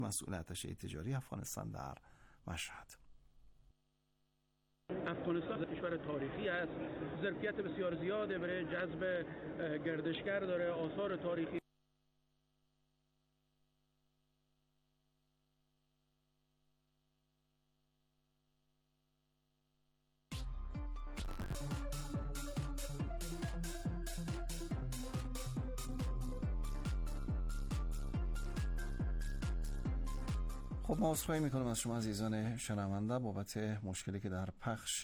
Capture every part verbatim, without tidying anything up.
مسئول اتشه تجاری افغانستان در مشهد. افغانستان کشور تاریخی است، ظرفیت بسیار زیاده برای جذب گردشگر داره، آثار تاریخی. خب ما عذرخواهی میکنم از شما عزیزان شنونده بابت مشکلی که در پخش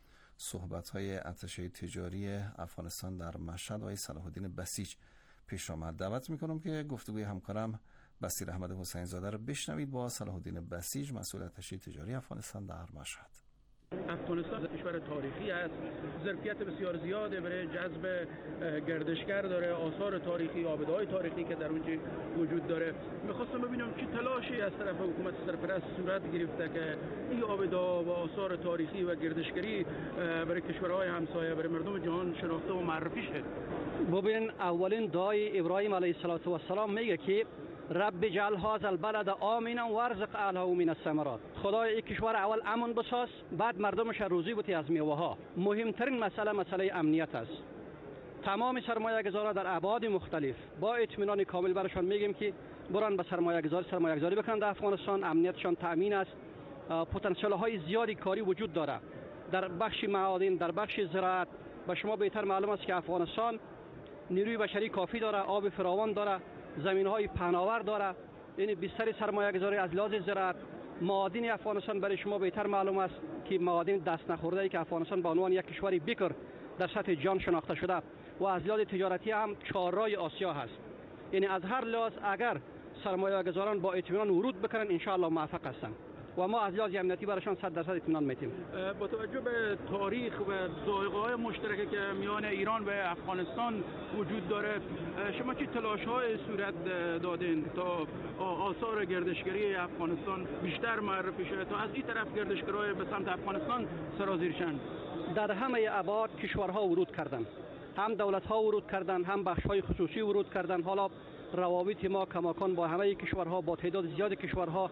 صحبت‌های اتشه تجاری افغانستان در مشهد آقای صلاح الدین بسیج پیش آمد. دعوت میکنم که گفتگوی همکارم بصیر احمد حسین زاده رو بشنوید با صلاح الدین بسیج، مسئول اتشه تجاری افغانستان در مشهد. افغانستان کشور تاریخی است، ظرفیت بسیار زیاده برای جذب گردشگر داره، آثار تاریخی، آبده‌های تاریخی که در اونجا وجود داره. میخواستم ببینم چه تلاشی از طرف حکومت سرپرست صورت گرفته که این آبده‌ها و آثار تاریخی و گردشگری برای کشورهای همسایه، برای مردم جهان شناخته و معرفی شه. ببین، اولین دعای ابراهیم علیه السلام میگه که رب اجعل هذا البلد آمنا وارزق اهله من الثمرات. خدای این کشور اول امن بساز، بعد مردمش روزی بده از میوه ها. مهمترین مسئله مسئله امنیت است. تمام سرمایه گذاران در ابعاد مختلف با اطمینان کامل برشان میگیم که بران به سرمایه گذاری سرمایه گذاری بکنن در افغانستان. امنیتشان تامین است. پتانسیل های زیادی کاری وجود داره در بخش معادن، در بخش زراعت. به شما بهتر معلوم است که افغانستان نیروی بشری کافی داره، آب فراوان داره، زمین‌های پهناور داره. یعنی بیشتر سرمایه گذاری از لحاظ زراعت. معادن افغانستان برای شما بهتر معلوم است که معادن دست نخورده ای که افغانستان به عنوان یک کشوری بکر در سطح جهان شناخته شده و از لحاظ تجارتی هم چهارراه آسیا هست. یعنی از هر لحاظ اگر سرمایه گذاران با اطمینان ورود بکنن ان شاء الله موفق هستند و ما از لحاظ امنیتی برایشان صد درصد اطمینان میتیم. با توجه به تاریخ و ذائقه‌های مشترکی که میان ایران و افغانستان وجود داره، شما چه تلاش‌های صورت دادین تا آثار گردشگری افغانستان بیشتر معرفی شه، تا از این طرف گردشگرای به سمت افغانستان سرازیر شن؟ در همه ابعاد کشورها ورود کردند، هم دولت‌ها ورود کردند، هم بخش‌های خصوصی ورود کردند. حالا روابط ما کماکان با همه کشورها، با تعداد زیاد کشورها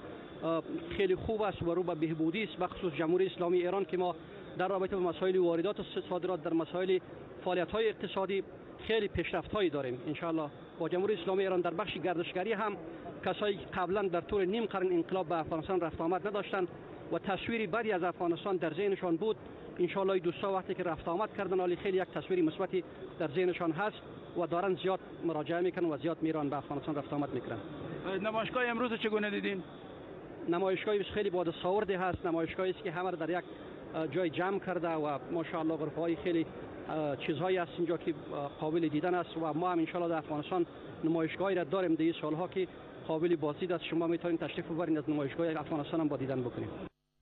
خیلی خوب است و رو به بهبودی است، بخصوص جمهوری اسلامی ایران که ما در رابطه با مسائل واردات و صادرات، در مسائل فعالیت‌های اقتصادی خیلی پیشرفت‌هایی داریم. ان شاء الله با جمهوری اسلامی ایران در بخش گردشگری هم کسایی که قبلا در طول نیم قرن انقلاب به افغانستان رفت آمد نداشتند و تصویری بدی از افغانستان در ذهنشان بود، ان شاء الله دوستا وقتی که رفت آمد کردن ولی خیلی یک تصویری مثبتی در ذهنشان هست و دارن زیاد مراجعه میکنن و زیاد میرن به افغانستان رفت آمد میکنن. نمایشگاه امروز چگونه دیدین؟ نمایشگاهی خیلی با دستاوردی هست. نمایشگاهی است که همه در یک جای جمع کرده و ماشاءالله غرفه‌های خیلی چیزهایی هست اینجا که قابل دیدن است و ما هم ان شاء الله در افغانستان نمایشگاهی را داریم در این سالها که قابل بازدید است. شما میتونید تشریف ببرید از نمایشگاه افغانستان هم با دیدن بکنید.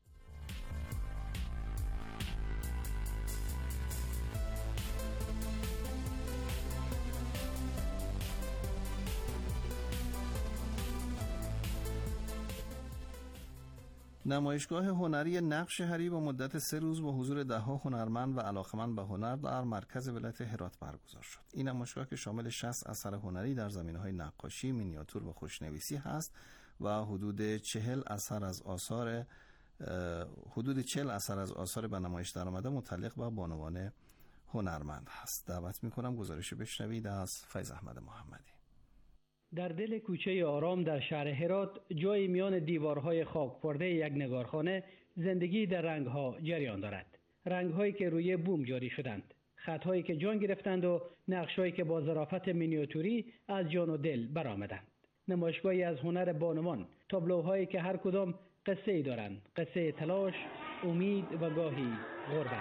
نمایشگاه هنری نقش هری با مدت سه روز با حضور ده‌ها هنرمند و علاقمند به هنر در مرکز ولایت هرات برگزار شد. این نمایشگاه که شامل شصت اثر هنری در زمینه‌های نقاشی، مینیاتور و خوشنویسی هست و حدود چهل اثر از آثار حدود چهل اثر از آثار به نمایش درآمده متعلق به بانوان هنرمند هست. دعوت می‌کنم گزارش بشنوید از فیض احمد محمدی. در دل کوچه آرام در شهر هرات، جای میان دیوارهای خاک پرده یک نگارخانه، زندگی در رنگ‌ها جریان دارد. رنگ‌هایی که روی بوم جاری شدند، خط‌هایی که جان گرفتند و نقش‌هایی که با ظرافت مینیاتوری از جان و دل برآمدند. نمایشگاهی از هنر بانوان، تابلوهایی که هر کدام قصه‌ای دارند، قصه تلاش، امید و گاهی غربت.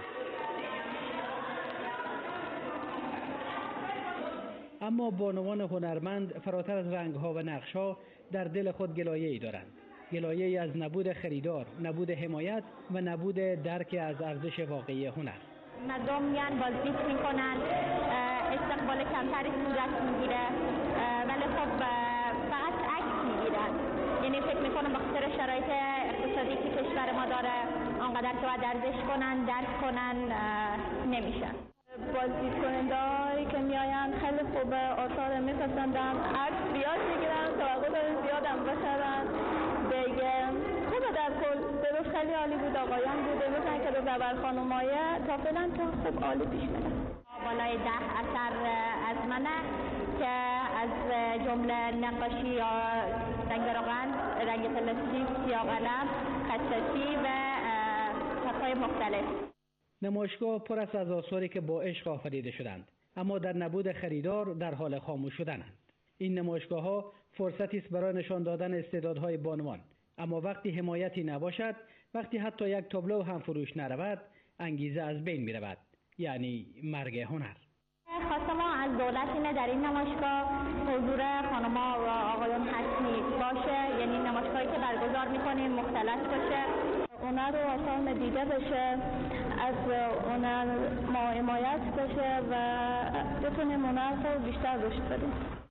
اما بانوان هنرمند فراتر از رنگ‌ها و نقش‌ها در دل خود گلایه‌ای دارند. گلایه‌ای از نبود خریدار، نبود حمایت و نبود درک از ارزش واقعی هنر. مردم میان بازدید میکنن، استقبال کمتری صورت میگیره ولی خب فقط عکس میگیرن. یعنی فکر میکنم به خاطر شرایط اقتصادی که کشور ما داره آنقدر که باید ارزش کنن، درک کنن نمیشن. بازدید کننده‌هایی که میاین خیلی خوبه، آثار میپسندن، عکس زیاد میگیرن، توقع دارن زیاد هم بخرن عالی بود، آقایان بوده بودن که دو زبر خانمای تا فعلا که خوب عالی پیش میره. بالای ده اثر از منه که از جمله نقاشی یا رنگ روغن، رنگ فلزی، سیاه قلم، خطاطی و طرح‌های مختلف. نمایشگاه پر است از آثاری که با عشق آفریده شدند، اما در نبود خریدار در حال خاموش شدنند. این نمایشگاه‌ها فرصتی است برای نشان دادن استعدادهای بانوان، اما وقتی حمایتی نباشد، وقتی حتی یک تابلو هم فروش نرود، انگیزه از بین می‌رود، یعنی مرگ هنر. خواست ما از دولت اینه در این نمایشگاه حضور خانم‌ها و آقایان حتمی باشه، یعنی نمایشگاهی که برگزار می‌کنیم مختلف باشه، هنر و آثار دیده بشه، از هنر ما حمایت بشه و بتونیم هنر رو بیشتر رشد بدیم.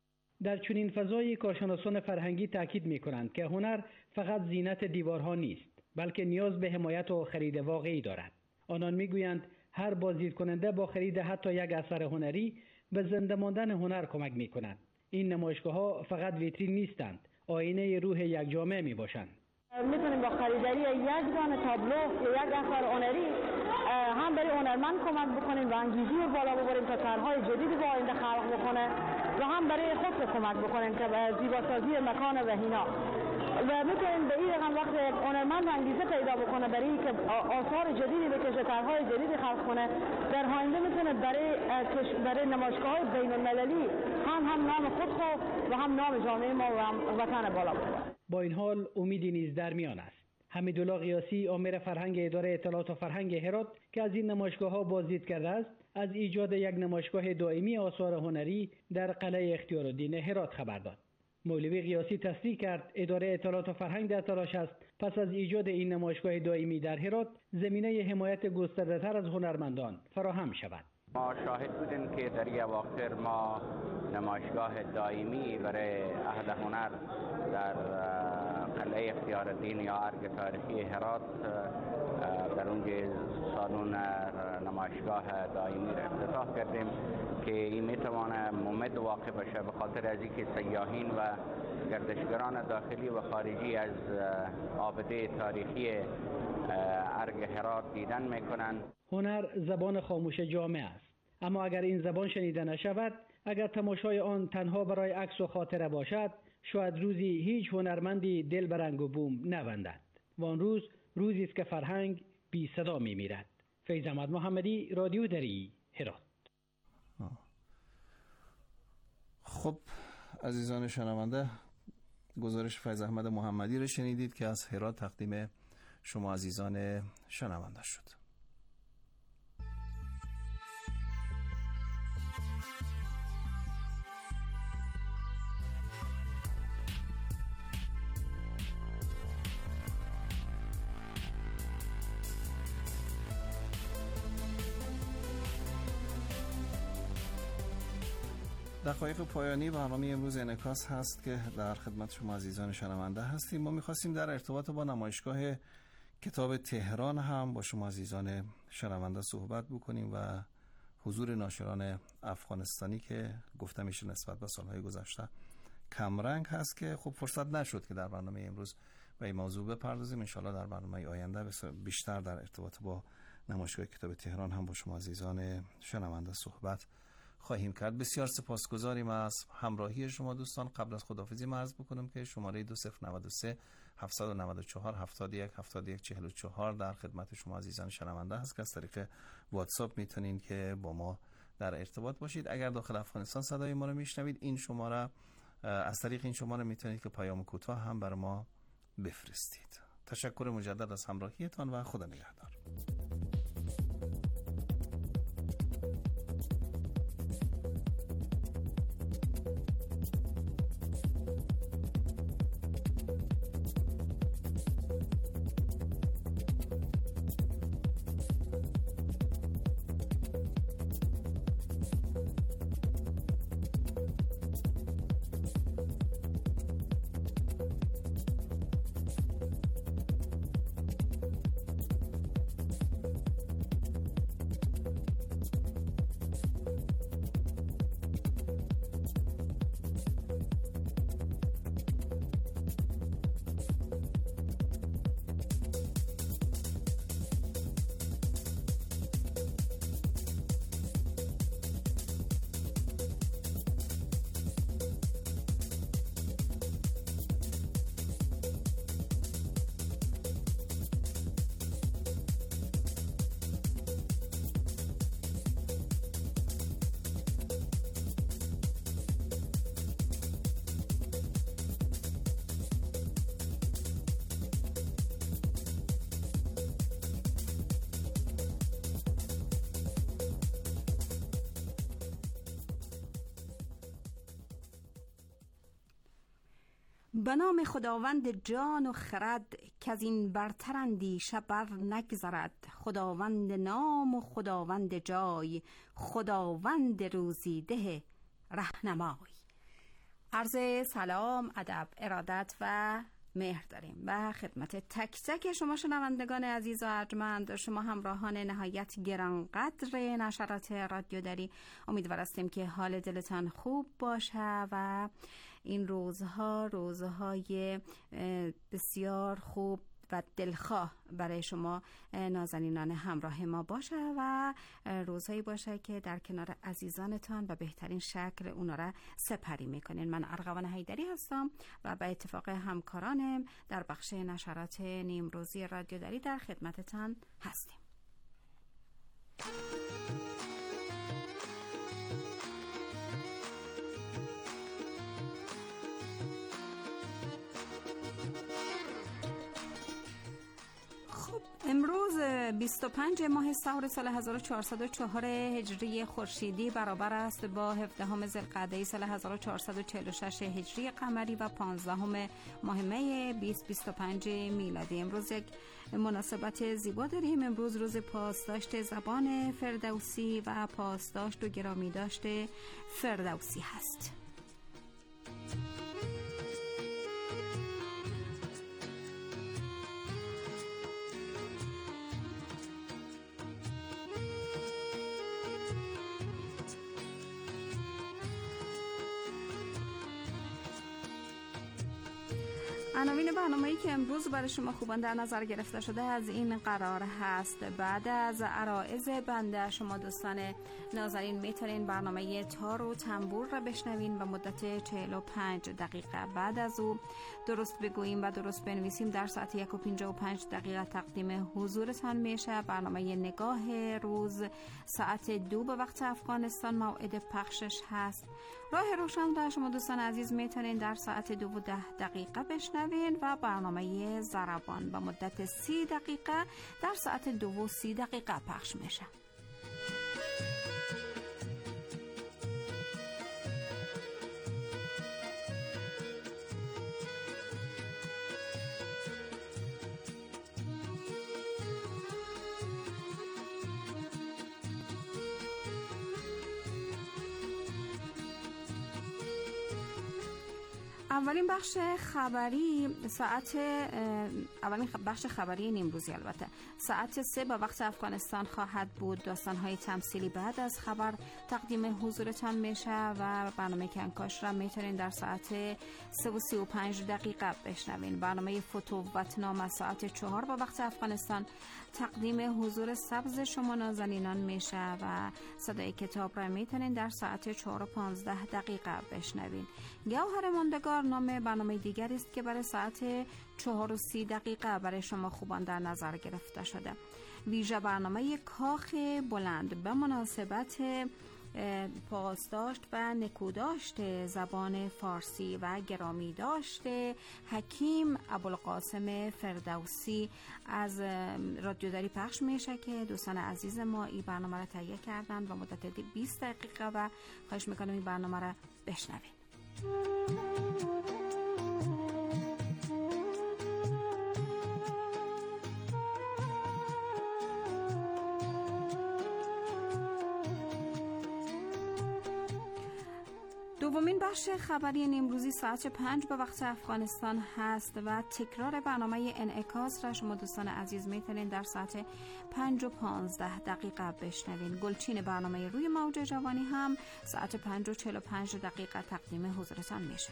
در چنین فضایی کارشناسان فرهنگی تاکید می‌کنند که هنر فقط زینت دیوارها نیست، بلکه نیاز به حمایت و خرید واقعی دارد. آنان می‌گویند هر بازدید کننده با خرید حتی یک اثر هنری به زنده ماندن هنر کمک می‌کنند. این نمایشگاه‌ها فقط ویترین نیستند، آینه روح یک جامعه می‌باشند. میتونیم با خریداری یک دانه تابلو یا یک اثر هنری هم برای هنرمند کمک بکنیم و انگیزی رو بالا ببریم تا طرح‌های جدیدی با آینده خلق بکنه و هم برای خود کمک بکنیم که به زیباسازی مکان و هینا و میتونیم به این رقم وقت هنرمند انگیزه پیدا بکنه برای اینکه آثار جدیدی بکشه، طرح‌های جدیدی خلق کنه، در آینده میتونه برای برای نمایشگاه‌های بین‌المللی هم هم نام خود خو و هم نام جامعه ما و هم وطن بالا ببره. با این حال امیدی نیز در میان است. حمیدالله قیاسی، امیر فرهنگ اداره اطلاعات و فرهنگ هرات که از این نمایشگاه‌ها بازدید کرده است، از ایجاد یک نمایشگاه دائمی آثار هنری در قلعه اختیارالدین هرات خبر داد. مولوی قیاسی تصریح کرد اداره اطلاعات و فرهنگ در تلاش است پس از ایجاد این نمایشگاه دائمی در هرات زمینه حمایت گسترده‌تر از هنرمندان فراهم شود. ما شاهد بودیم که در یک اواخر ما نمایشگاه دائمی برای اهل هنر در قلعه اختیارالدین یا ارگ تاریخی هرات در اونجا سالن نمایشگاه دائمی را افتتاح کردیم که این میتوانه ممد واقع بشه به خاطر از اینکه سیاحین و گردشگران داخلی و خارجی از آبده تاریخی ارگ هرات دیدن میکنند. هنر زبان خاموش جامعه است، اما اگر این زبان شنیده نشود، اگر تماشای آن تنها برای عکس و خاطره باشد، شاید روزی هیچ هنرمندی دل به رنگ و بوم نبندد. وان روز روزی است که فرهنگ بی صدا می میرد. فیض احمد محمدی، رادیو دری، هرات. خب عزیزان شنونده، گزارش فیض احمد محمدی را شنیدید که از هرات تقدیم شما عزیزان شنونده شد. دقایق پایانی برنامه امروز انعکاس هست که در خدمت شما عزیزان شنونده هستیم. ما می‌خواستیم در ارتباط با نمایشگاه کتاب تهران هم با شما عزیزان شنونده صحبت بکنیم و حضور ناشران افغانستانی که گفته میشه نسبت به سالهای گذشته کمرنگ هست که خب فرصت نشد که در برنامه امروز به این موضوع بپردازیم. انشالله در برنامه آینده بیشتر در ارتباط با نمایشگاه کتاب تهران هم با شما عزیزان شنونده صحبت خواهیم کرد. بسیار سپاسگزاریم از همراهی شما دوستان. قبل از خداحافظی عرض بکنم که شماره دو صفر نود و سه هفتصد و نود و چهار هفتاد و یک هفتاد و یک چهل و چهار در خدمت شما عزیزان شنونده هست که از طریق واتساپ میتونین که با ما در ارتباط باشید. اگر داخل افغانستان صدای ما رو میشنوید، این شماره از طریق این شماره میتونید که پیام کوتاه هم بر ما بفرستید. تشکر مجدد از همراهیتان و خدا نگهدار. به نام خداوند جان و خرد که از این برتر اندیشه بر نگذرد. خداوند نام و خداوند جای، خداوند روزیده رهنمای. عرض سلام، ادب، ارادت و مهر داریم و خدمت تک تک شما شنوندگان عزیز و ارجمند، شما همراهان نهایت گرانقدر نشرات رادیو دری. امیدوار هستیم که حال دلتان خوب باشه و این روزها روزهای بسیار خوب و دلخواه برای شما نازنینان همراه ما باشه و روزهایی باشه که در کنار عزیزانتان و بهترین شکل اونا را سپری میکنین. من ارغوان حیدری هستم و به اتفاق همکارانم در بخش نشرات نیمروزی رادیو دری در خدمتتان هستیم. امروز بیست و پنجم ماه سور سال هزار و چهارصد و چهار هجری خورشیدی برابر است با هفدهم ذوالقعده سال هزار و چهارصد و چهل و شش هجری قمری و پانزدهم ماه می بیست بیست و پنج میلادی. امروز یک مناسبت زیبا داریم. امروز روز پاسداشت زبان فردوسی و پاسداشت و گرامی داشته فردوسی هست. عناوین برنامه‌ای که امروز برای شما خوبان در نظر گرفته شده از این قرار هست: بعد از عرائض بنده شما دوستان نازنین میتونین برنامه تار و تنبور را بشنوین و مدت چهل و پنج دقیقه. بعد از او درست بگوییم و درست بنویسیم در ساعت یک و پنجاه و پنج دقیقه تقدیم حضورتان میشه. برنامه نگاه روز ساعت دو به وقت افغانستان موعد پخشش هست. راه روشن را شما دوستان عزیز میتونین در ساعت دو و ده دقیقه بشنوین و برنامه ضربان با مدت سی دقیقه در ساعت دو و سی دقیقه پخش میشه. اولین بخش خبری ساعت اولین بخش خبری نیمروزی البته ساعت سه به وقت افغانستان خواهد بود. داستان‌های تمثیلی بعد از خبر تقدیم حضورتان میشه و برنامه کنکاش را میتونین در ساعت سه و سی و پنج دقیقه بشنوین. برنامه فتووتنامه ساعت چهار به وقت افغانستان تقدیم حضور سبز شما نازنینان میشه و صدای کتاب را میتونین در ساعت چهار و پانزده دقیقه بشنوین. گوهر ماندگار نام برنامه دیگری است که برای ساعت چهار و سی دقیقه برای شما خوبان در نظر گرفته شده. ویژه برنامه کاخ بلند به مناسبت پاسداشت و نکوداشت زبان فارسی و گرامی داشته حکیم ابوالقاسم فردوسی از رادیو دری پخش میشه که دوستان عزیز ما این برنامه را تهیه کردن و مدت بیست دقیقه و خواهش میکنم این برنامه را بشنوید. دومین بخش خبری امروزی ساعت پنج به وقت افغانستان هست و تکرار برنامه انعکاس را شما دوستان عزیز میتونین در ساعت پنج و پانزده دقیقه بشنوین. گلچین برنامه روی موج جوانی هم ساعت پنج و چهل و پنج دقیقه تقدیم حضورتان میشه.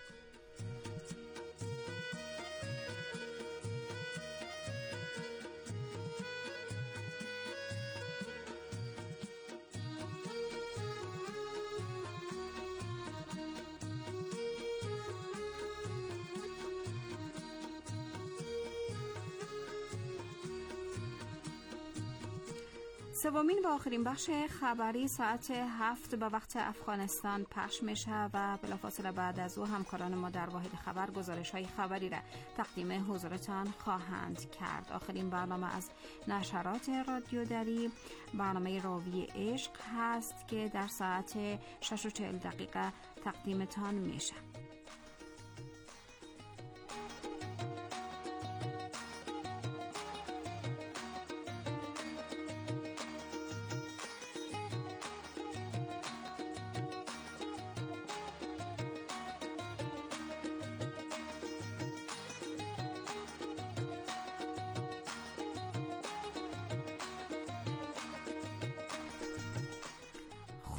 سومین و آخرین بخش خبری ساعت هفت به وقت افغانستان پخش میشه و بلافاصله بعد از او همکاران ما در واحد خبر گزارش های خبری را تقدیم حضورتان خواهند کرد. آخرین برنامه از نشرات رادیو دری برنامه راوی عشق هست که در ساعت شش و چهل دقیقه تقدیمتان میشه.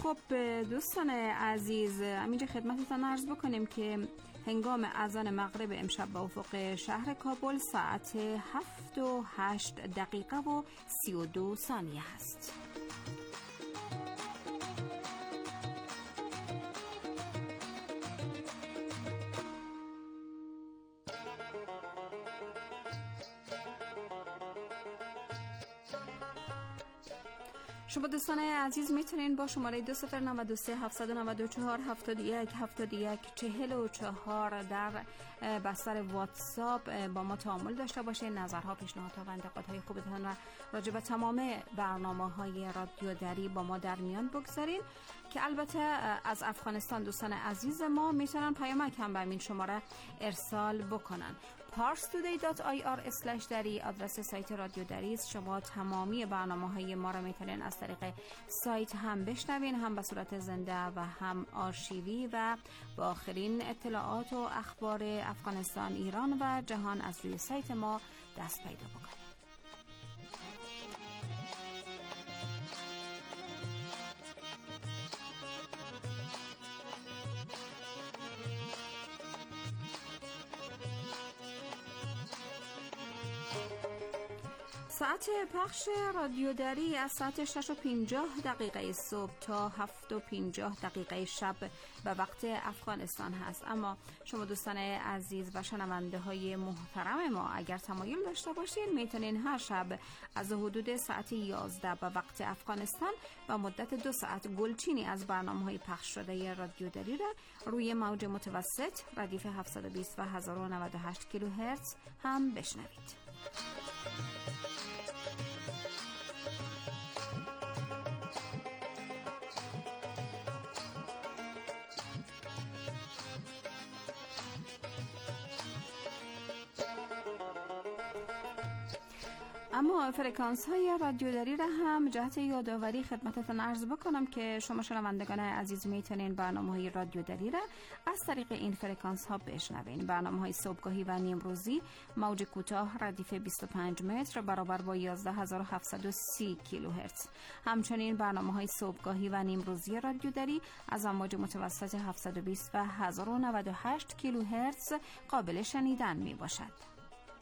خب دوستان عزیز، همینجا خدمتتان عرض بکنیم که هنگام اذان مغرب امشب به افق شهر کابل ساعت هفت و هشت دقیقه و سی و دو ثانیه هست. شما دوستان عزیز میتونین با شماره دو صفر نود و سه هفتصد و نود و چهار هفتاد و یک هفتاد و یک چهل و چهار در بستر واتساپ با ما تعامل داشته باشین. نظرها، پیشنهادها و انتقادهای خوبتان را راجع به تمام برنامه‌های رادیو دری با ما در میان بگذارین که البته از افغانستان دوستان عزیز ما میتونن پیامک هم به این شماره ارسال بکنن. پارس تودی دات آی آر اسلش دری آدرس سایت رادیو دری است. شما تمامی برنامه‌های ما را میتونین از طریق سایت هم بشنوین، هم به صورت زنده و هم آرشیوی، و با آخرین اطلاعات و اخبار افغانستان، ایران و جهان از روی سایت ما دست پیدا بکنید. ساعت پخش رادیو دری از ساعت شش و پنجاه دقیقه صبح تا هفت و پنجاه دقیقه شب به وقت افغانستان هست. اما شما دوستان عزیز و شنونده های محترم ما اگر تمایل داشته باشین میتونین هر شب از حدود ساعت یازده به وقت افغانستان و مدت دو ساعت گلچینی از برنامه های پخش شده رادیو دری را روی موج متوسط ردیف هفتصد و بیست و هزار و نود و هشت کیلوهرتز هم بشنوید. اما فرکانس های رادیو دری را هم جهت یادآوری خدمتتون عرض بکنم که شما شنوندگان عزیز میتونین برنامه های رادیو دری را از طریق این فرکانس ها بشنوین. برنامه های صبحگاهی و نیمروزی موج کوتاه ردیف بیست و پنج متر برابر با یازده هزار و هفتصد و سی کیلوهرتز. همچنین برنامه های صبحگاهی و نیمروزی رادیو دری از امواج متوسط هفتصد و بیست و هزار و نود و هشت کیلوهرتز قابل شنیدن می باشد.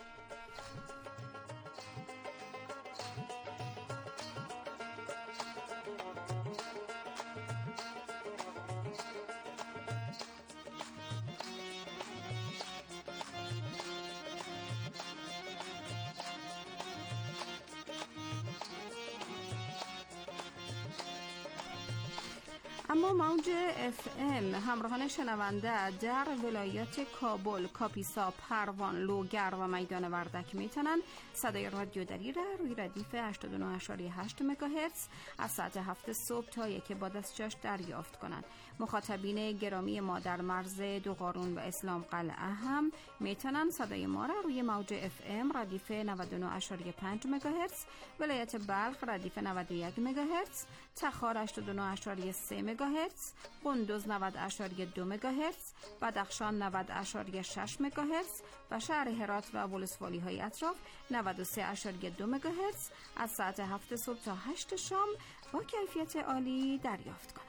اما موج اف ام همراهان شنونده در ولایات کابل، کاپیسا، پروان، لوگر و میدان وردک میتونن صدای رادیو دری را روی ردیف هشتاد و نه ممیز هشت مگاهرتز از ساعت هفت صبح تا یک بعد از چاش دریافت کنند. مخاطبین گرامی ما در مرز دوقارون و اسلام قلعه هم میتونن صدای ما را روی موج اف ام ردیف نود و نه ممیز پنج مگاهرتز، ولایت بلخ ردیف نود و یک مگاهرتز، تخار هشتاد و نه ممیز سه مگاهرتز، قندوز نود ممیز دو مگاهرتز، بدخشان نود ممیز شش مگاهرتز و شهر هرات و ولسوالی های اطراف نود و سه ممیز دو مگاهرتز از ساعت هفت صبح تا هشت شام با کیفیت عالی دریافت کنند.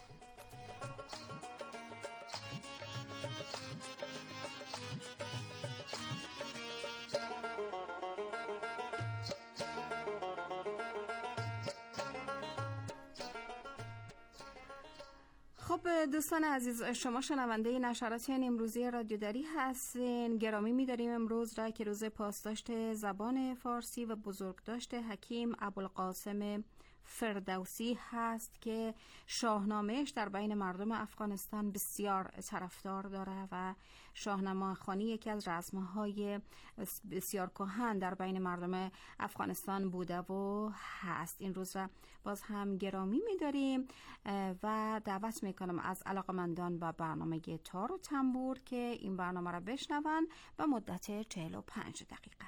خب دوستان عزیز، شما شنونده نشرات امروزی رادیو دری هستین. گرامی می‌داریم امروز را که روز پاسداشت زبان فارسی و بزرگداشت حکیم ابوالقاسم فردوسی هست که شاهنامه‌اش در بین مردم افغانستان بسیار طرفدار داره و شاهنامه خوانی یکی از رسم‌های بسیار کهن در بین مردم افغانستان بوده و هست. این روز را باز هم گرامی می‌داریم و دعوت می‌کنم از علاقه‌مندان به برنامه تار و تنبور که این برنامه را بشنون به مدت چهل و پنج دقیقه.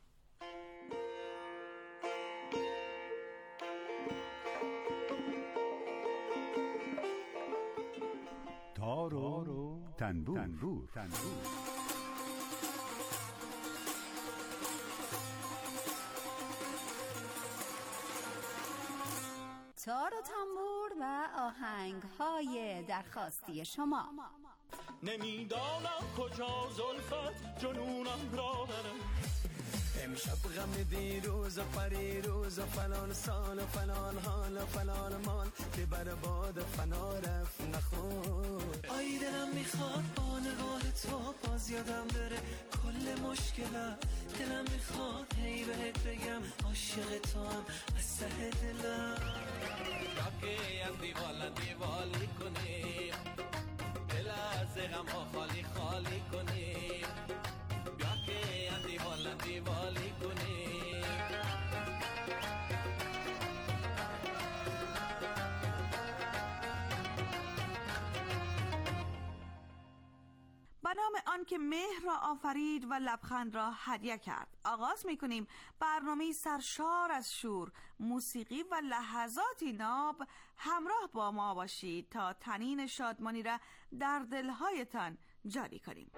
تار و تنبور, تنبور. تنبور. تار و تنبور و آهنگ. آهنگ‌های درخواستی شما. نمیدانم کجا زلفت جنونم را برم، امشب غم دیروز و پریروز و فلان سال و فلان حال و فلان مال که بر باد فنا رفت نخور. آی دلم میخواد با نگاه تو باز یادم بره کل مشکلم، دلم میخواد هی بهت بگم عاشق تو هم از ته دلم. راکه از دیوال دیوالی کنی، دل از غم ها خالی خالی کنی، بیا که از دیوال دیوالی کنی. به نام آن که مهر را آفرید و لبخند را هدیه کرد، آغاز می‌کنیم برنامه سرشار از شور، موسیقی و لحظاتی ناب. همراه با ما باشید تا طنین شادمانی را در دلهایتان جاری کنیم.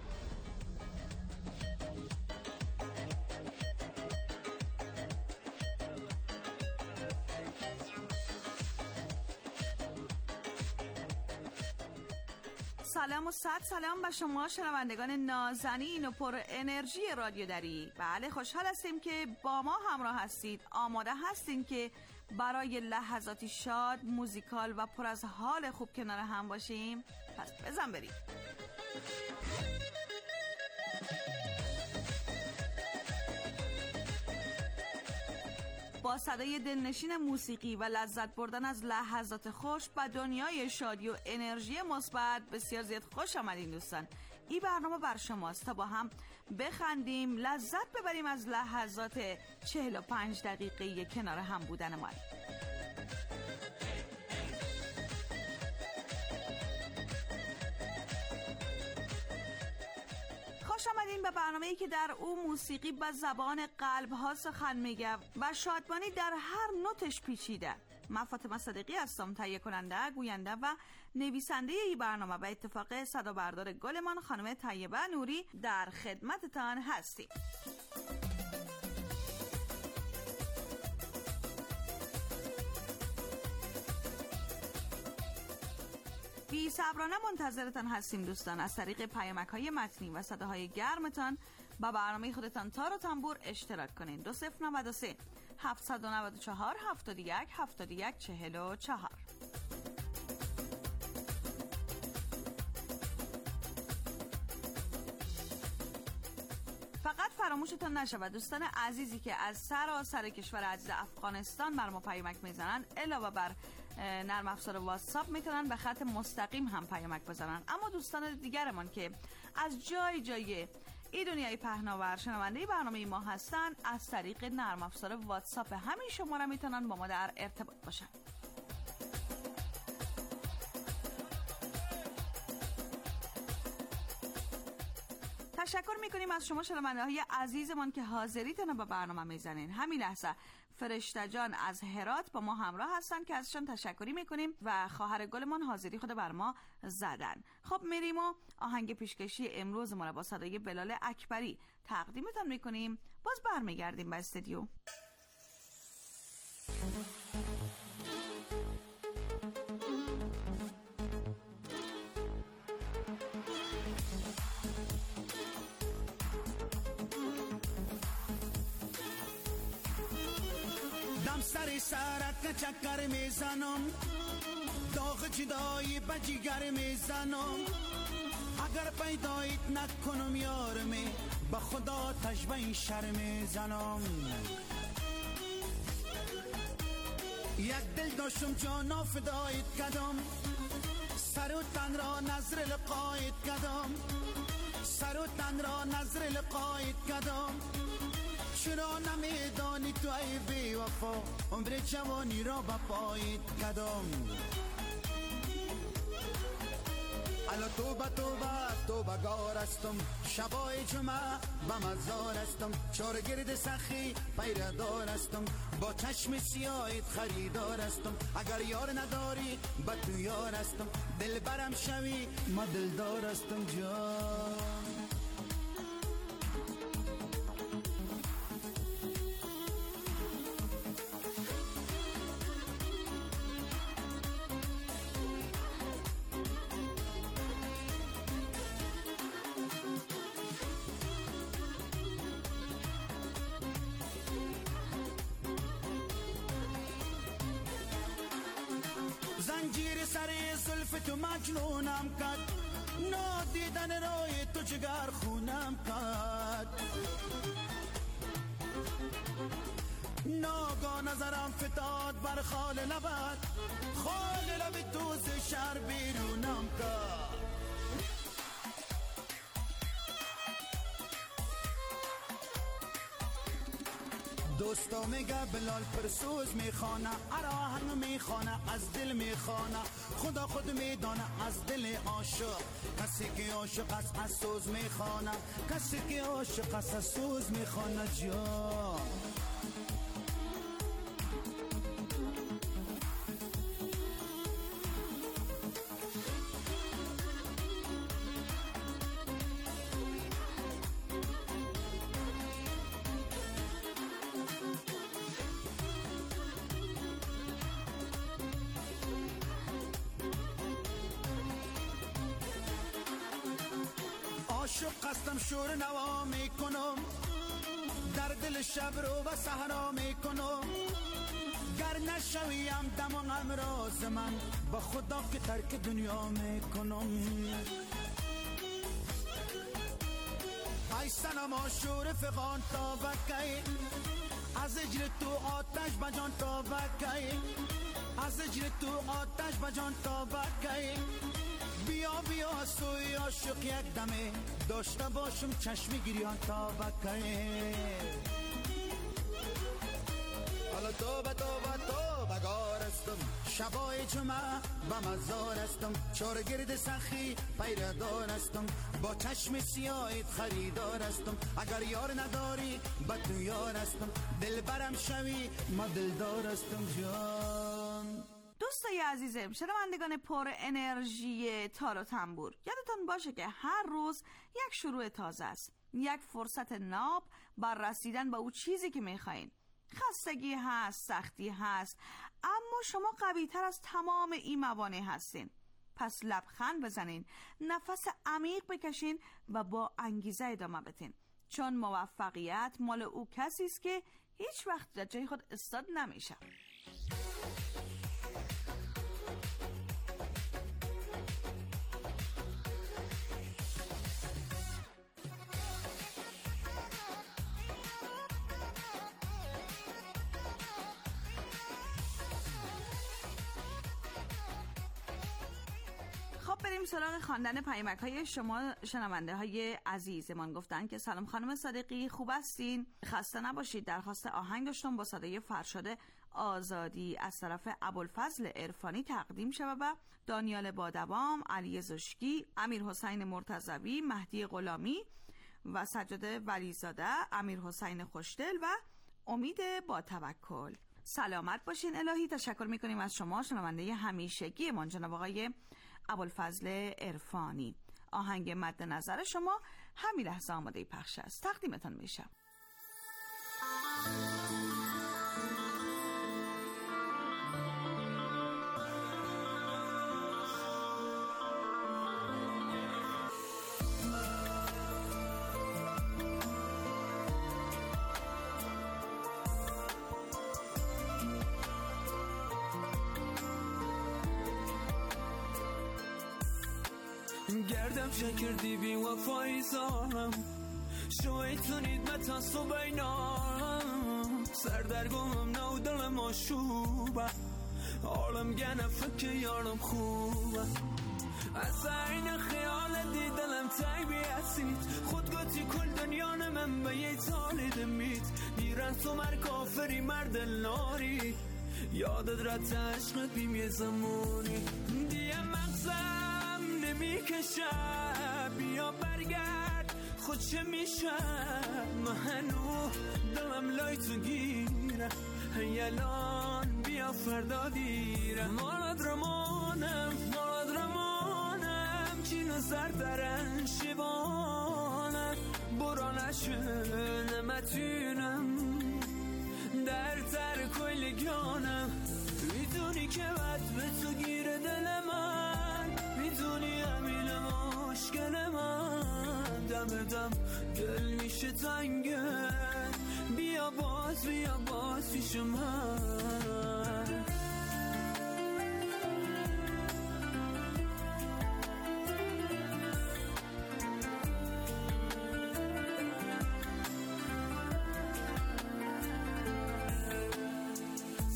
سلام و صد سلام به شما شنوندگان نازنین و پر انرژی رادیو دری. بله، خوشحال هستیم که با ما همراه هستید. آماده هستین که برای لحظاتی شاد، موزیکال و پر از حال خوب کنار هم باشیم؟ پس بزن بریم. با صدای دلنشین موسیقی و لذت بردن از لحظات خوش به دنیای شادی و انرژی مثبت بسیار زیاد خوش آمدین دوستان. این برنامه بر شماست تا با هم بخندیم، لذت ببریم از لحظات چهل و پنج دقیقه کنار هم بودن ما. خوش آمدین به برنامه‌ای که در او موسیقی به زبان قلب ها سخن میگه و شادمانی در هر نوتش پیچیده. من فاطمه صدیقی هستم، تهیه کننده، گوینده و نویسنده این برنامه. و اتفاق صدا بردار گلمان خانم طیبه نوری در خدمتتان هستیم. بی صبرانه منتظرتان هستیم دوستان. از طریق پیامک‌های متنی و صداهای گرمتان با برنامه خودتان تار و تنبور اشتراک کنین. دو صفر نود و سه هفتصد و نود و چهار هفتاد و یک هفتاد و یک چهل و چهار. فقط فراموشتان نشود دوستان عزیزی که از سراسر کشور عزیز افغانستان بر ما پیامک میزنن، علاوه بر نرم افزار واتساپ میتونن به خط مستقیم هم پیامک بزنن. اما دوستان دیگرمان که از جای جای این دنیای پهناور شنونده برنامه ما هستن، از طریق نرم افزار واتساپ همین شماره میتونن با ما در ارتباط باشن. تشکر میکنیم از شما شنونده های عزیزمان که حاضریتون به برنامه میزنین. همین لحظه فرشته جان از هرات با ما همراه هستن که ازشان تشکری میکنیم و خواهر گلمان حاضری خود بر ما زدن. خب میریم و آهنگ پیشکشی امروز ما را با صدای بلال اکبری تقدیمتان میکنیم. باز برمیگردیم به استودیو. سر سرت که چکر میزنم، داغ جدایی به جگر میزنم. اگر پیدایت نکنم یارمی، به خدا تجبه این شر میزنم. یک دل داشتم جانا فدایت کدم، سر و تن را نظر لقایت کدم، سر و تن را نظر لقایت کدم. چرا نمیدانی تو ای بی وفا، عمر جوانی را با پایت کدام. الا توبه توبه توبه گار استم، شبای جمعه به مزار استم. چارگرد سخی پیردار استم، با چشم سیاهت خریدار استم. اگر یار نداری با تو یار استم، دل برم شوی ما دلدار استم جان. زنجیر سر زلف تو مجنونم کرد، نادیدن روی تو جگر خونم کرد. ناگاه نظرم فتاد بر خال لبت، خال لب دوز شهر بیرونم کرد. دوستا میگه بلال پرسوز میخوانه، اراهنگ میخوانه، از دل میخوانه، خدا خود میدانه از دل عاشق. کسی که عاشق است از سوز میخوانه، کسی که عاشق است از سوز میخوانه جان. عاشق هستم شور نوا میکنم، در دل شب رو و صحرا میکنم. گر نشویم دم و امراض من، با خدا که ترک دنیا میکنم. ای سنما شور فغان تا وکی، از اجر تو آتش بجان تا وکی، از اجر تو آتش بجان تا وکی. بیا بیا سوی عاشق یک دمه، داشته باشم چشم گریان تا بکه. حالا تو به تو به تو بگار استم، شبای جمعه به مزار استم. چار گرد سخی پیردار استم، با چشم سیاهت خریدار استم. اگر یار نداری به تو یار استم، دل برم شوی ما دلدار استم جان. دوستای عزیزم، شنوندگان پر انرژی تار و تنبور، یادتان باشه که هر روز یک شروع تازه است، یک فرصت ناب بر رسیدن به اون چیزی که میخواین. خستگی هست، سختی هست، اما شما قوی تر از تمام این موانع هستین. پس لبخند بزنین، نفس عمیق بکشین و با انگیزه ادامه بدین، چون موفقیت مال او کسی است که هیچ وقت در جای خود استاد نمیشه. خب بریم سراغ خواندن پیامک های شما شنونده های عزیزمان. گفتن که سلام خانم صادقی، خوب هستین؟ خسته نباشید. درخواست آهنگ داشتم با صدای فرشاد آزادی از طرف ابوالفضل عرفانی تقدیم شود به دانیال بادوام، علی زشکی، امیر حسین مرتضوی، مهدی غلامی و سجاد ولیزاده، امیر حسین خوشدل و امید با توکل. سلامت باشین الهی. تشکر میکنیم از شما شنونده همیشگی من جناب آقای ابوالفضل عرفانی. آهنگ مد نظر شما همین لحظه آماده پخش است، تقدیمتان میشم. گردم شکردی بی وفایی زارم، شویتونید متا صبحینام. سردرگمم نو دلم آشوبه، عالم گنه فکر یارم خوبه. از این خیال دی دلم تایبی هستید، خود گوتی کل دنیا نمم به یه تالی دمید. دیرن تو مر کافری مرد ناری، یادت رد عشقت بیم یه زمانی. دیه مغزم نمیکشه، بیا برگرد خود چه میشه. منو دلم لای تو گیره، یلان بیا فردا دیره. مالد رمانم مالد رمانم، چی نظر درن شبانم. برا نشه نمتونم در تر کل گانم. میدونی که بد به تو گیره دل من، میدونی همین مشکل من. دم دم دل میشه تنگه، بیا باز بیا باز پیش من.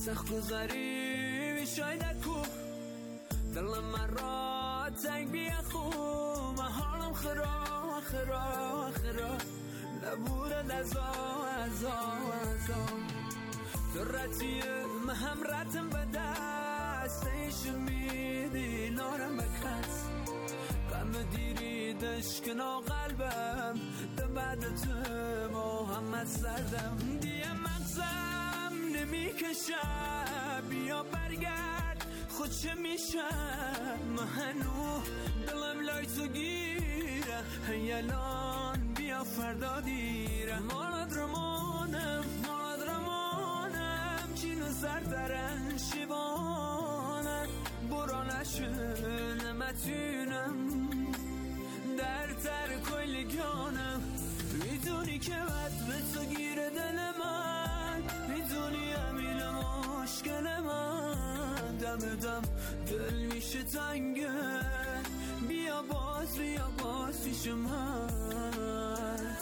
سخت گذاری میشاید کو دلم من را تنگ بیا خوب من حالم خرا خرا خرا نبورد از آ از آ از آ تو رتیه من هم رتم به دست ایش میدی نارم بکس قم دیری دشکنا قلبم ده بعد تو محمد سردم دیه مغزم نمیکشم بیا برگرد خود چه میشم من هنو دلم لای تو گیره هیلان بیا فردا دیره مالد رمانم مالد رمانم چینو سردرن شیوانم برا نشونه متونم در تر کل گانم میدونی که بد به تو گیره دل من میدونی امین مشکل من دم دم دل میشه تنگه بیا باز بیا باز پیش من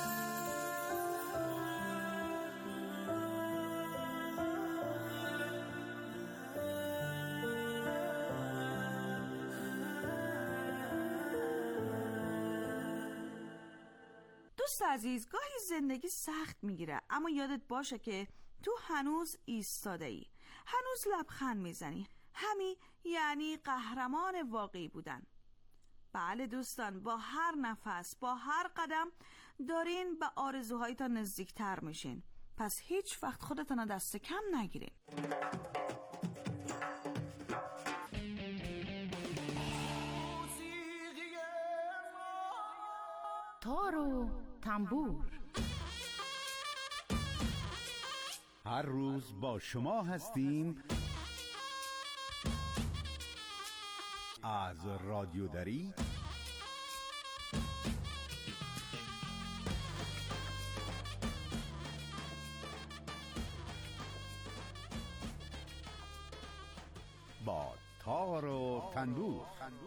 دوست عزیز، گاهی زندگی سخت میگیره اما یادت باشه که تو هنوز ایستاده ای، هنوز لبخند میزنی. همین یعنی قهرمان واقعی بودن. بله دوستان، با هر نفس، با هر قدم دارین به آرزوهایتان نزدیکتر میشین. پس هیچ وقت خودتان دست کم نگیرین. تار و تنبور هر روز با شما هستیم از رادیو دری با تار و تنبور.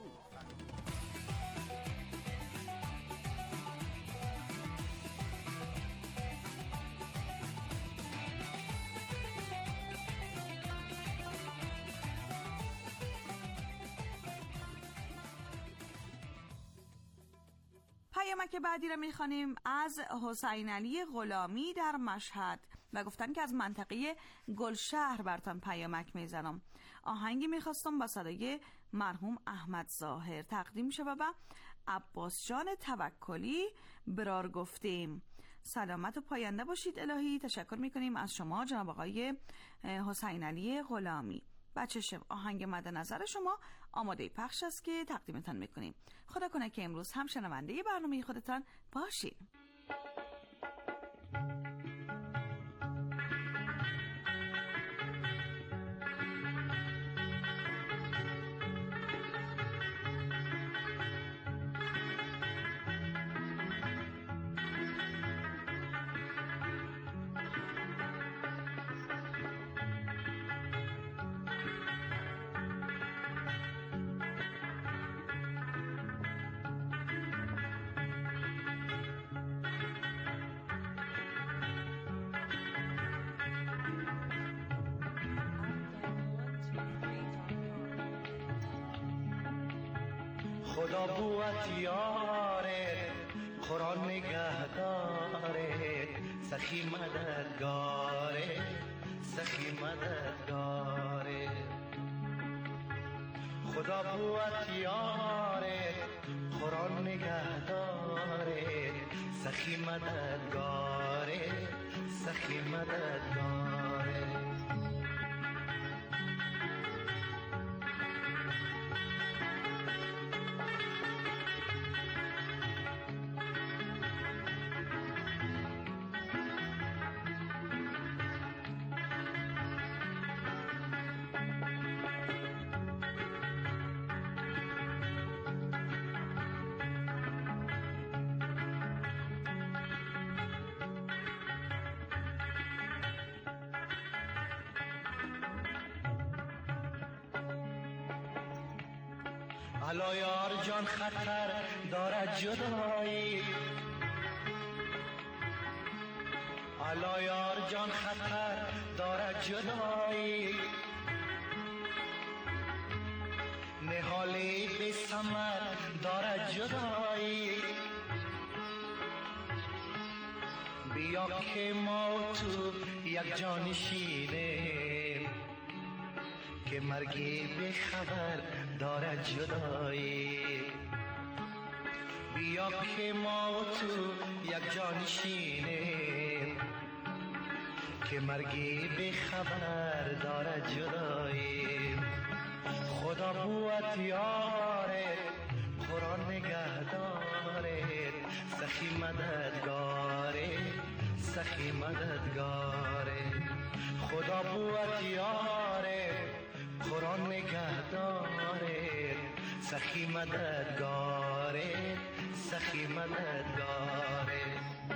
پیامک بعدی رو میخوانیم از حسین علی غلامی در مشهد و گفتن که از منطقه گلشهر براتون پیامک میزنم. آهنگی میخواستم با صدای مرحوم احمد ظاهر تقدیم شه و عباس جان توکلی برار گفتیم. سلامت و پاینده باشید الهی. تشکر میکنیم از شما جناب آقای حسین علی غلامی. بچه شب آهنگ مد نظر شما آماده پخش است که تقدیمتان میکنیم. خدا کنه که امروز هم شنونده برنامه خودتان باشید. خدا بوت یاره قرآن نگهداره سخی مددگاره سخی مددگاره خدا بوت یاره قرآن نگهداره سخی مددگاره سخی مددگاره الا یار جان خطر دارد جدایی الا یار جان خطر دارد جدایی، نهالی بی ثمر دارد جدایی. بیا که ما تو یک جانشینیم، که مرگی بی خبر دارد جدایی. بیا که ما تو یک جانشینیم، که مرگی بی خبر دارد جدایی. خدا بوت یاره قرآن نگهداره، سخی مددگاره سخی مددگاره. خدا بوت یاره قرآن نگهداره، سخی مددگاره سخی مددگاره.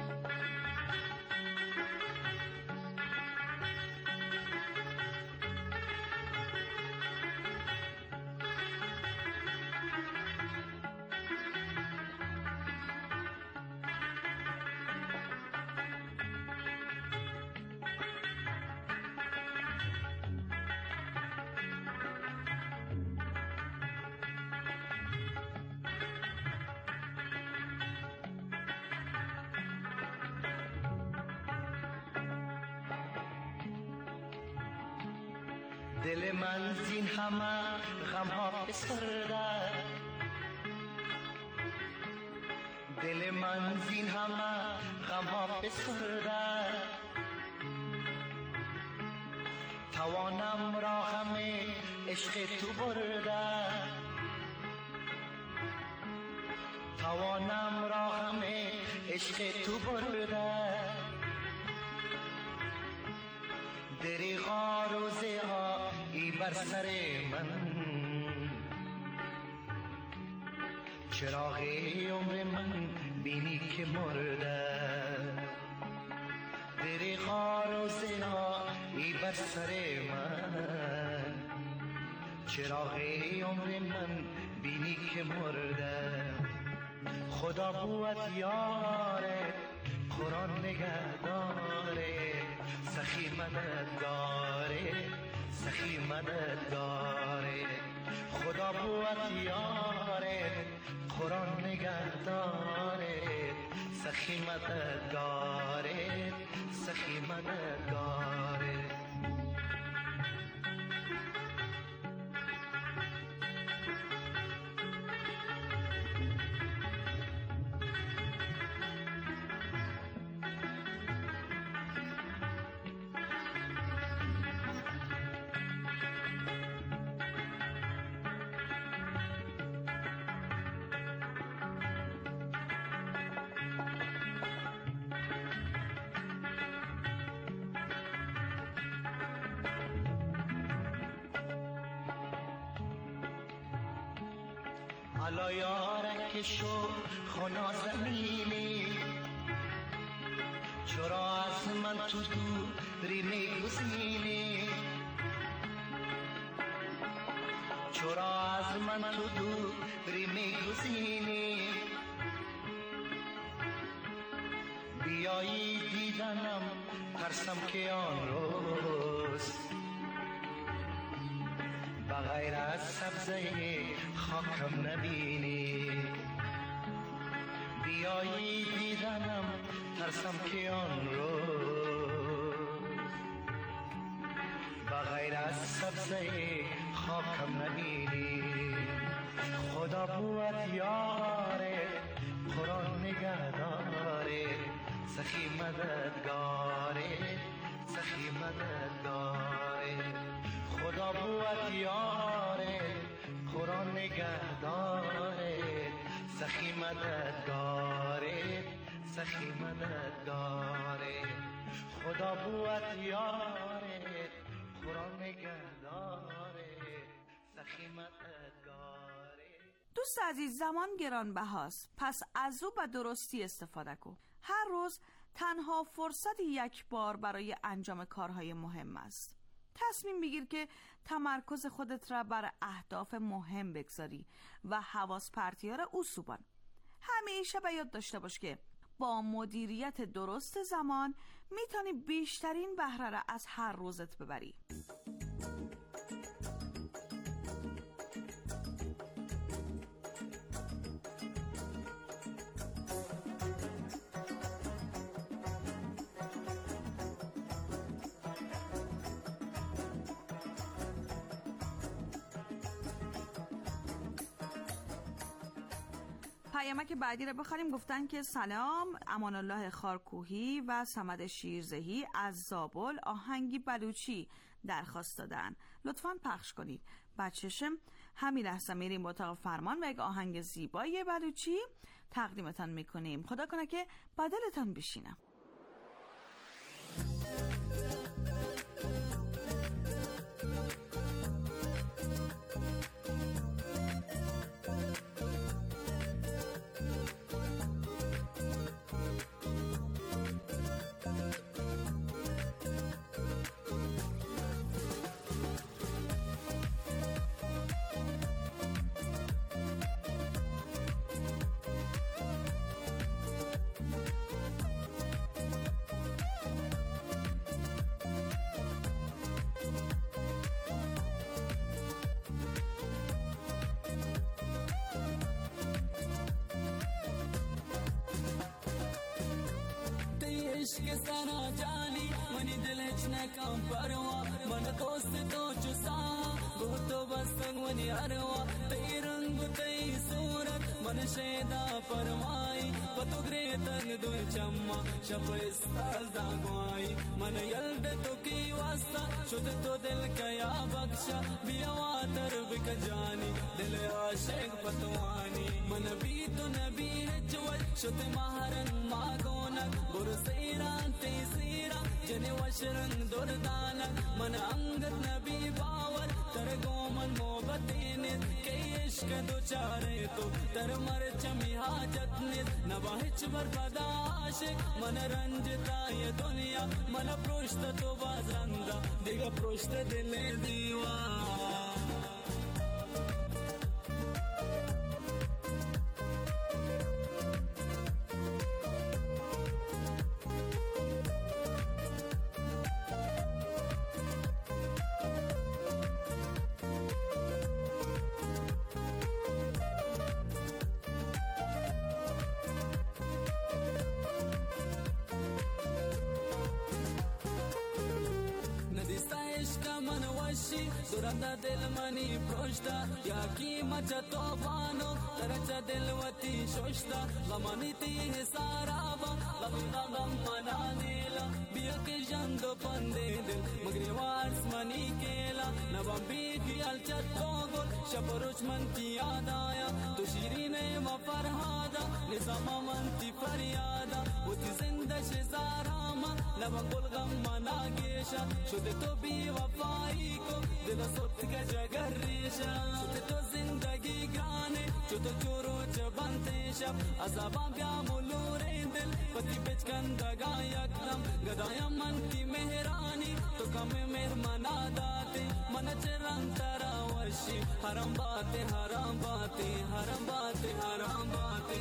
دل من زین همه غم ها بسرده، دل من زین همه غم ها بسرده. توانم را غم عشق تو برده، توانم را غم عشق تو برده. دریغا روزه ها ای بر سر من، چراغ عمر من بینی که مرده. دریغا روزه ها ای بر سر من، چراغ عمر من بینی که مرده. خدا بوت یاره قرآن نگهداره، سخی مددگاره سخی مددگاره. خدا بوت یاره قرآن نگهداره، سخی مددگاره سخی مددگاره. الا یارک شو خنا زمینی، چرا از من تو دوری میگزینی، چرا از من تو دوری میگزینی. بیایی دیدنم ترسم که آن روز، بغیر از سبزه خاکم نبینی. بیایی دیدنم ترسم که آن روز، بغیر از سبزه خاکم نبینی. خدا بوت یاره قرآن نگهداره، سخی مددگاره سخی مددگاره. خدا بوت یاره قرآن نگهداره، سخی مددگاره سخی مددگاره. خدا بوت یاره قرآن نگهداره، سخی مددگاره. دوست عزیز، زمان گرانبهاست، پس از او به درستی استفاده کن. هر روز تنها فرصت یک بار برای انجام کارهای مهم است. تصمیم بگیر که تمرکز خودت را بر اهداف مهم بگذاری و حواس پرتی‌ها را اصوبان. همیشه به یاد داشته باش که با مدیریت درست زمان میتونی بیشترین بهره را از هر روزت ببری. پیامک بعدی رو بخونیم. گفتن که سلام، امان الله خارکوهی و صمد شیرزهی از زابل آهنگی بلوچی درخواست دادن، لطفاً پخش کنید. بچشم همین لحظه میریم اتاق فرمان و یک آهنگ زیبای بلوچی تقدیمتان میکنیم. خدا کنه که بدلتان بشینم. عشق سنا جانی منی دل هچ نکام پروا من دوست تو چسا گوتو بسن منی اروا تی رنگ تی صورت من شیدا فرمائی پتو گریتن دو چما شب استاز داگوائی من یلد تو کی واسطہ شد تو دل کیا بخشا بیا واتر بک جانی دل عاشق پتوانی من بی تو نبی رجول شد مہرن ماگونک برسیران تیسیران جنی وشرن دردانک من انگت نبی باور ترگو من محبتینت کئی عشق دو چارے تو تر مرچمی حاجت نیت نبا ہچ بربدا عاشق من رنجتا یہ دنیا من پروشت تو بازرندہ دیگا پروشت دل دیوان. duranda del mani proshta ya ki macha tofano taracha del wati shoshta lamani ti sarava lamda gam mananela biya ke jando pande del magre wars mani kela nabambi ki alchat togol shabaruch man ti adaya to shirine ma farhada nizama man ti faryada uti zinda shizarama nabangol gam managesha shode to bi wafai ko dil sot ka jagarrisha shode to zindagi gaane shode choro chabante shab azabam bya mulure dil pati bechkan daga yakdam gadaya man ki mehrani to kam mehmana date man charan tarawashi haram baate haram baate haram baate haram baate.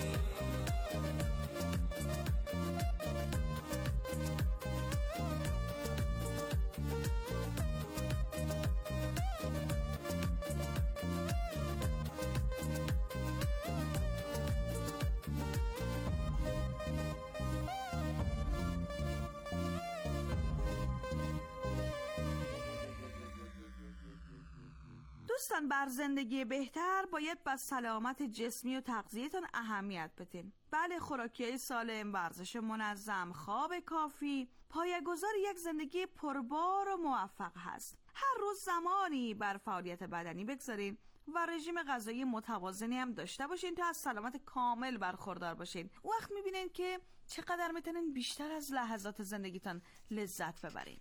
دوستان، بر زندگی بهتر باید با سلامت جسمی و تغذیه‌تان اهمیت بدین. بله، خوراکی سالم، ورزش منظم، خواب کافی پایه‌گذار یک زندگی پربار و موفق هست. هر روز زمانی بر فعالیت بدنی بگذارین و رژیم غذایی متوازنی هم داشته باشین تا از سلامت کامل برخوردار باشین. وقت می‌بینین که چقدر میتونین بیشتر از لحظات زندگیتان لذت ببرین.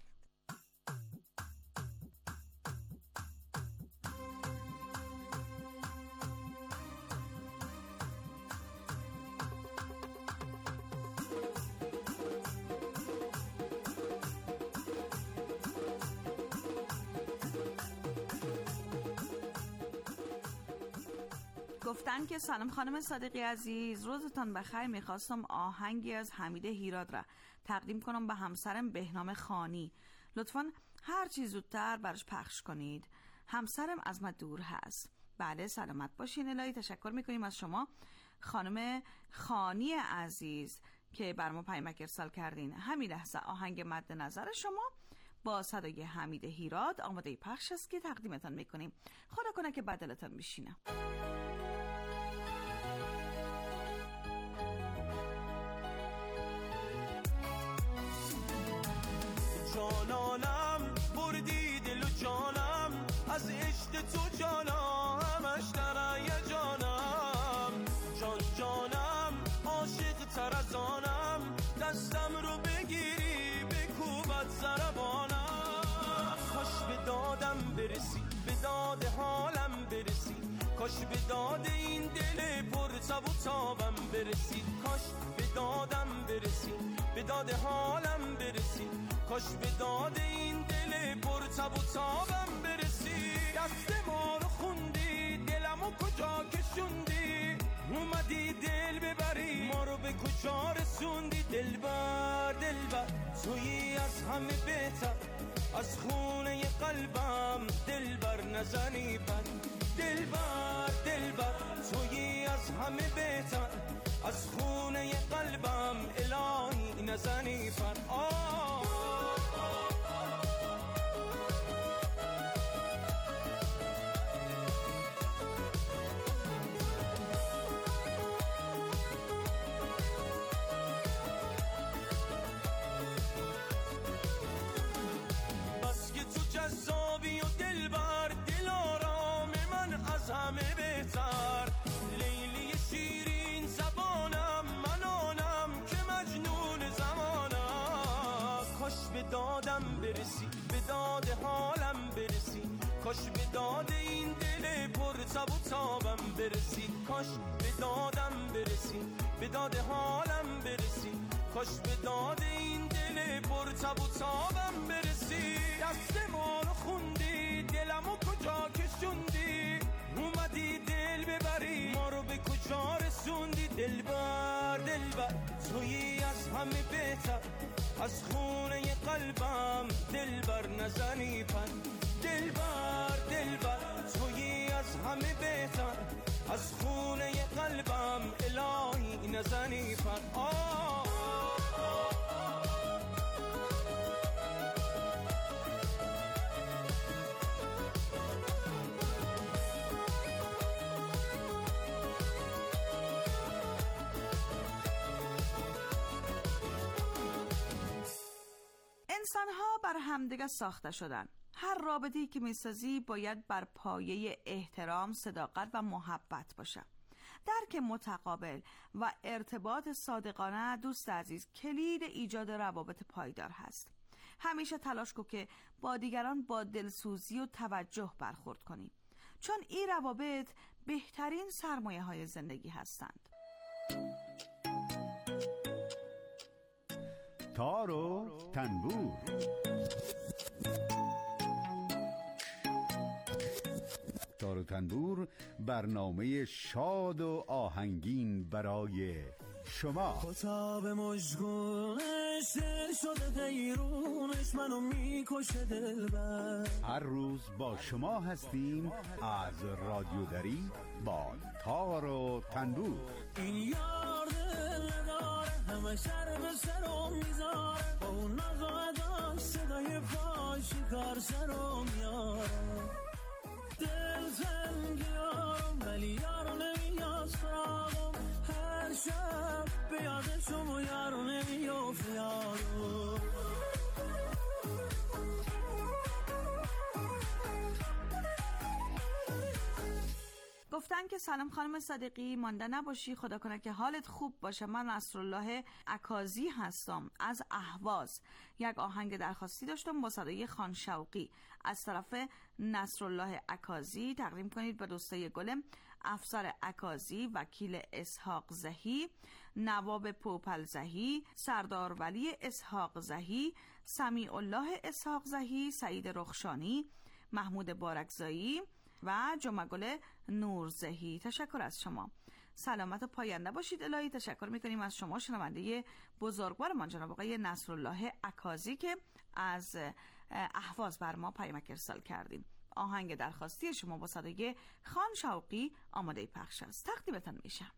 گفتن که سلام خانم صادقی عزیز، روزتان بخیر. میخواستم آهنگی از حمید هیراد را تقدیم کنم به همسرم بهنام خانی. لطفاً هر چی زودتر براش پخش کنید. همسرم از ما دور هست. بله سلامت باشین. الهی تشکر میکنیم از شما خانم خانی عزیز که بر ما پیامک ارسال کردین. همین لحظه آهنگ مد نظر شما با صدای حمید هیراد آماده پخش است که تقدیمتان میکنیم. خدا کنه که بدلتان بشینه. جانانم بردی دل و جانم، از عشق تو جانم همش در جانم. جان جانم عاشق تر از آنم، دستم رو بگیری بکوبت زربانم. کاش به دادم برسی، به داد حالم برسی، کاش به داد این دل پر تب و تابم برسی. کاش به دادم برسی، به داد حالم برسی، کاش به داد این دل پر تب و تابم برسی. دست ما رو خوندی، دلمو کجا کشوندی، اومدی دل ببری ما رو به کجا رسوندی. دلبر دلبر تویی از همه بهتر، از خونه قلبم دلبر نزنی بر. دلبر دلبر تویی از همه بهتر، از خونه قلبم الهی نزنی بر. آه جذابی و دلبر، دل آرام من از همه بهتر. لیلی شیرین زبانم، من آنم که مجنون زمانم. کاش به دادم برسی، به داد حالم برسی، کاش به داد این دل پر تب و تابم برسی. کاش به دادم برسی، به داد حالم برسی، کاش به داد این دل پر تب و تابم برسی. دست ما رو خوندی، دلمو کجا کشوندی، اومدی دل ببری ما رو به کجا رسوندی. دلبر دلبر تویی از همه بهتر، از خونه قلبم دلبر نزنی پر. دلبر دلبر تویی از همه بهتر، از خونه قلبم الهی نزنی پر. آه انسان‌ها بر همدیگر ساخته شدن. هر رابطه‌ای که می‌سازی باید بر پایه احترام، صداقت و محبت باشه. درک متقابل و ارتباط صادقانه دوست عزیز کلید ایجاد روابط پایدار هست. همیشه تلاش کن که با دیگران با دلسوزی و توجه برخورد کنی، چون این روابط بهترین سرمایه‌های زندگی هستند. تار و تنبور. تار و تنبور برنامه شاد و آهنگین برای شما. خطاب مشگونش دل شده غیرونش منو میکشه دلبر. هر روز با شما هستیم از رادیو دری با تار و تنبور. این یار دل نداره، همه شر به سرم میذاره، با اون ناز و اداش صدای پاشی کار سرم میاره. دل زنگیارم ولی یارو نمیاد سراغم، هر شب به یادشم و یارو نمیافت یارو. گفتن که سلام خانم صادقی، مانده نباشی، خدا کنه که حالت خوب باشه. من نصرالله عکازی هستم از اهواز. یک آهنگ درخواستی داشتم با صدای خان شوقی از طرف نصرالله عکازی تقدیم کنید به دوستای گلم افسر عکازی، وکیل اسحاق زهی، نواب پوپل زهی، سردار ولی اسحاق زهی، سمیع الله اسحاق زهی، سعید رخشانی، محمود بارکزایی، و جمعگل نورزهی. تشکر از شما. سلامت و پاینده باشید. الهی تشکر میکنیم از شما شنونده بزرگوارمان جناب آقای نصرالله عکازی که از اهواز بر ما پیامک ارسال کردیم. آهنگ درخواستی شما با صدای خان شوقی آماده پخش است. تقدیمتان میشم.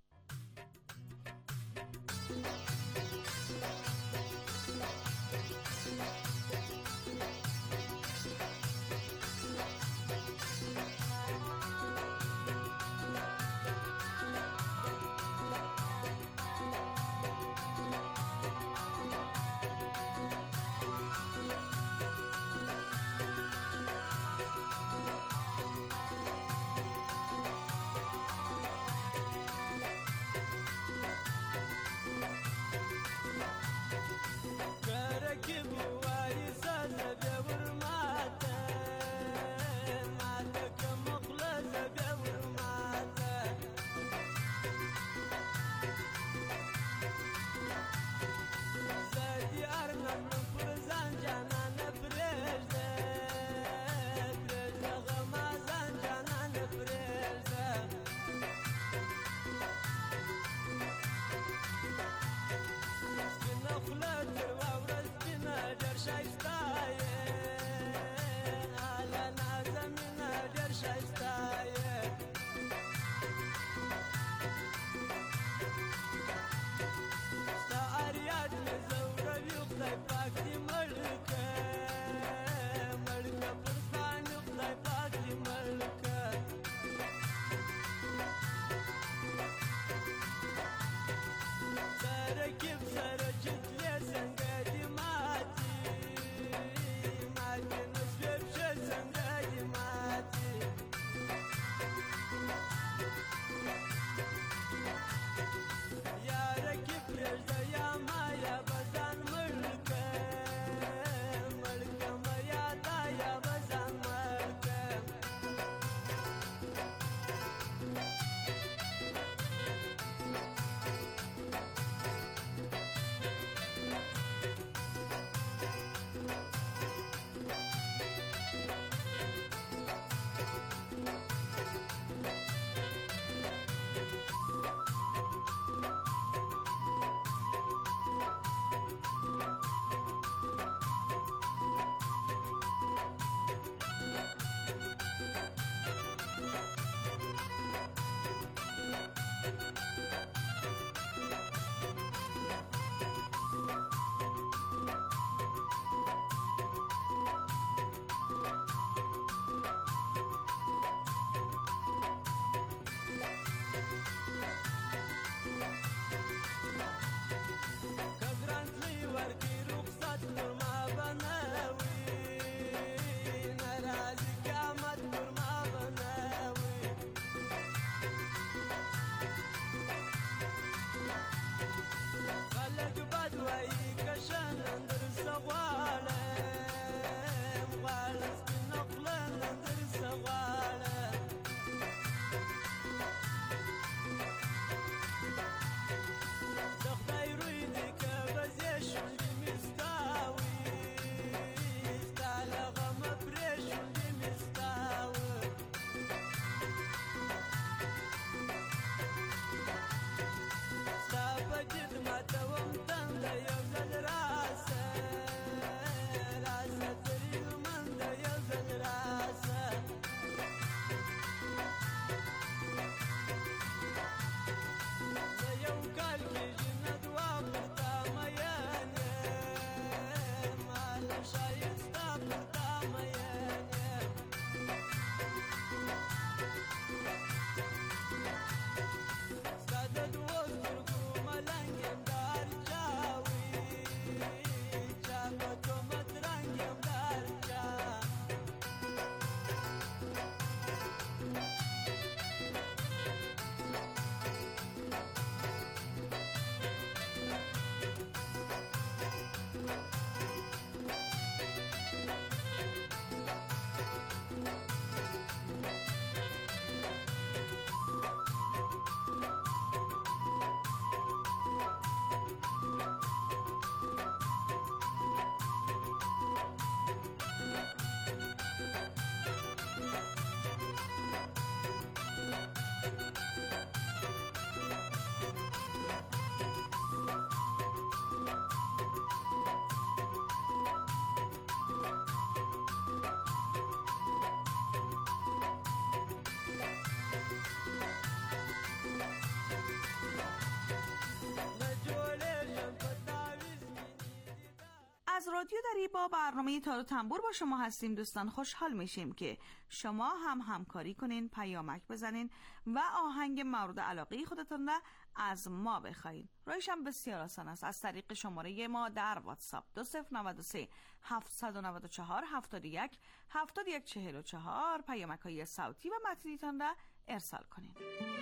رادیو دری با برنامه تار و تنبور با شما هستیم. دوستان خوشحال میشیم که شما هم همکاری کنین، پیامک بزنین و آهنگ مورد علاقه خودتون را از ما بخواین. راهش هم بسیار آسان است، از طریق شماره ما در واتساپ دو صفر نه سه هفت نه چهار هفت یک هفت یک چهار چهار پیامک های صوتی و متنیتان را ارسال کنین.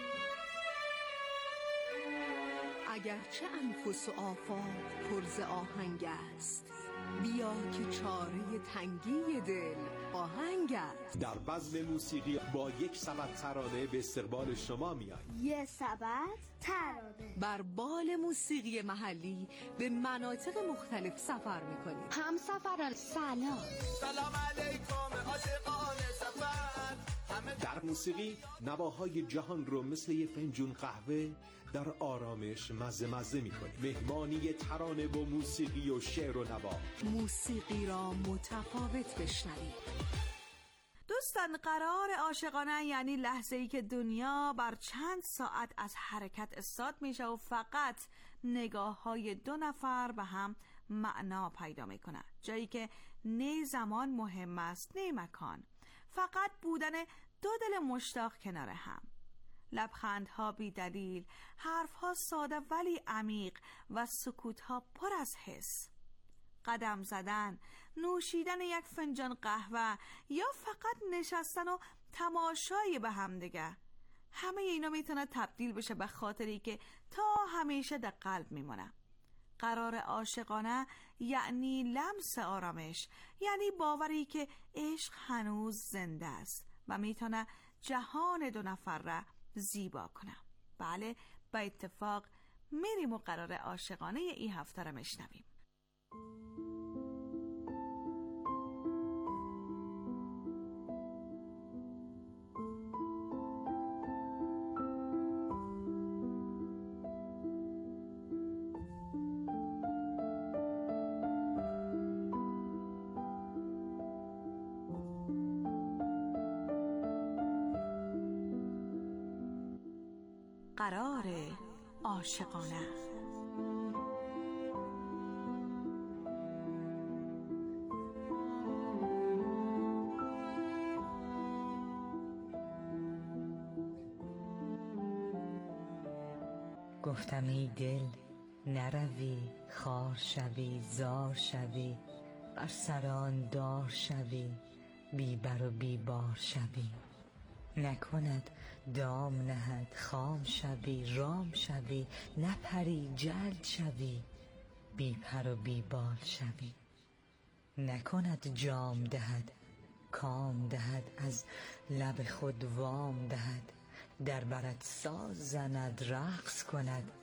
اگرچه انفس و آفاق پر ز آهنگ است، بیا که چاره تنگی دل آهنگ است. در بزم موسیقی با یک سبد ترانه به استقبال شما میایم. یک سبد ترانه بر بال موسیقی محلی به مناطق مختلف سفر میکنیم. هم سفران سلام سلام علیکم عاشقان سفر. در موسیقی نواهای جهان رو مثل یه فنجون قهوه در آرامش مزه مزه میکنیم. مهمانی ترانه با موسیقی و شعر و نوا. موسیقی را متفاوت بشنویم. دوستان، قرار عاشقانه یعنی لحظه‌ای که دنیا بر چند ساعت از حرکت استاد میشه و فقط نگاه‌های دو نفر به هم معنا پیدا میکنه. جایی که نه زمان مهم است نه مکان، فقط بودن دو دل مشتاق کنار هم. لبخندها بی دلیل، حرفها ساده ولی عمیق و سکوتها پر از حس. قدم زدن، نوشیدن یک فنجان قهوه یا فقط نشستن و تماشای به هم دیگه، همه اینا میتونه تبدیل بشه به خاطری که تا همیشه در قلب میمونه. قرار عاشقانه یعنی لمس آرامش، یعنی باوری که عشق هنوز زنده است و میتونه جهان دو نفر را زیبا کنه. بله، با اتفاق میریم و قرار عاشقانه این هفته را میشنویم. قرار عاشقانه. گفتم ای دل نروی، خار شوی، زار شوی، بر سران دار شوی، بی بر و بی بار شوی. نکند دام نهد، خام شوی، رام شوی، نپری جلد شوی، بی پر و بی بال شوی. نکند جام دهد، کام دهد، از لب خود وام دهد، در برت ساز زند، رقص کند،